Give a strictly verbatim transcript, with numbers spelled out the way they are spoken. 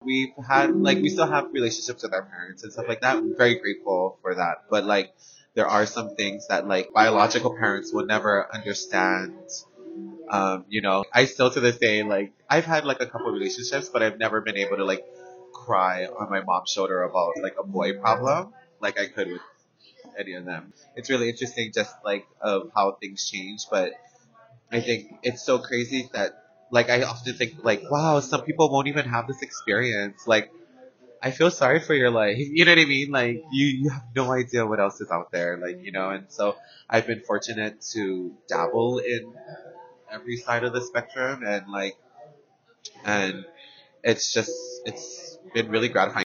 we've had, like, we still have relationships with our parents and stuff like that. I'm very grateful for that. But, like, there are some things that, like, biological parents will never understand. Um, you know, I still to this day, like, I've had, like, a couple relationships, but I've never been able to, like, cry on my mom's shoulder about, like, a boy problem like I could with any of them. It's really interesting just, like, of how things change, but I think it's so crazy that, like, I often think, like, wow, some people won't even have this experience. Like, I feel sorry for your life. You know what I mean? Like, you, you have no idea what else is out there. Like, you know, and so I've been fortunate to dabble in every side of the spectrum, and, like, and it's just, it's been really gratifying